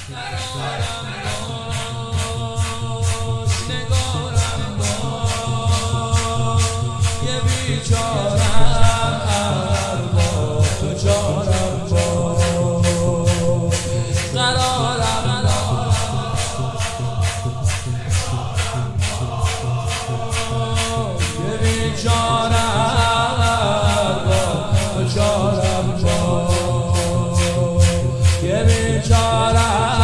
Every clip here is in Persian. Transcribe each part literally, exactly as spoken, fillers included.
قرارم باش نگارم باش یه بیچارم با تو چارم باش قرارم باش یه بیچارم با تو چارم باش یه بیچارم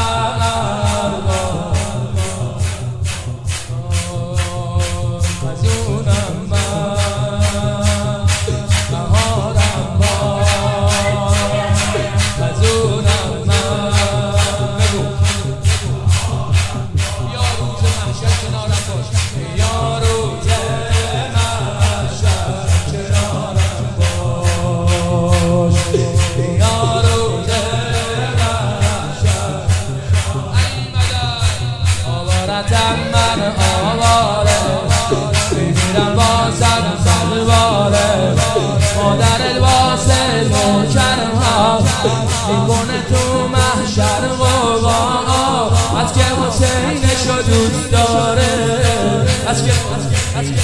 من آواره میمیرم واسد سلواره مادر واسه نوکرم ها میکنه تو محشر غوغا از که حسینشو دوست داره از که حسین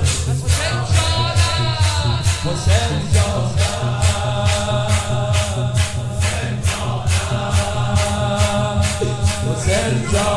جانم حسین جانم